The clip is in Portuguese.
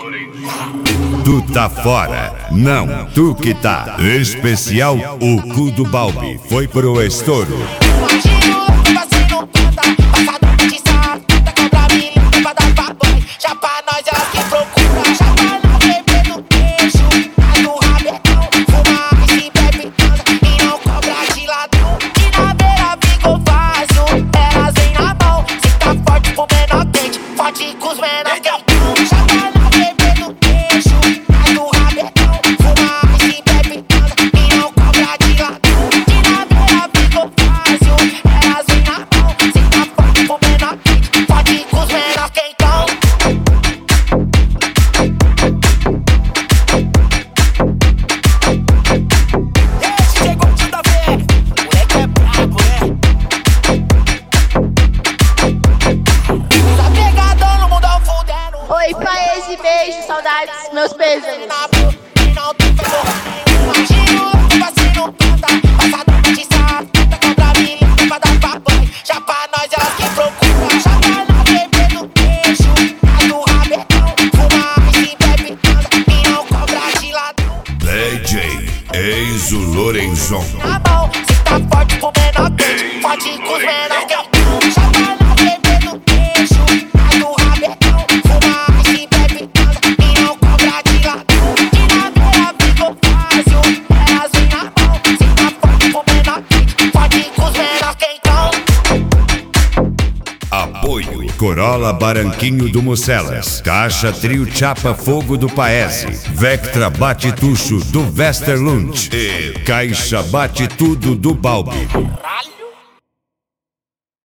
Tu tá fora, não, tu que tá. Especial O Cu do Balbi foi pro estouro. Oi, Paese, beijo, saudades, meus pêsames. DJ Enzo Lorenzon. Se tá forte com menor quente, forte com os menor quente. Chapa na bebê no queixo, vai no rabetão. Fuma e se bebe, dança e não cobra de ladrão. Que na beira ficou fácil, elas vêm na mão. Se tá forte com menor quente, forte com os menor quentão. Apoio Corolla Baranquinho do Mucelas, Caixa Trio Chapa Fogo do Paese, Vectra Bate Tucho do Westerlund e Caixa Bate Tudo do Balbi.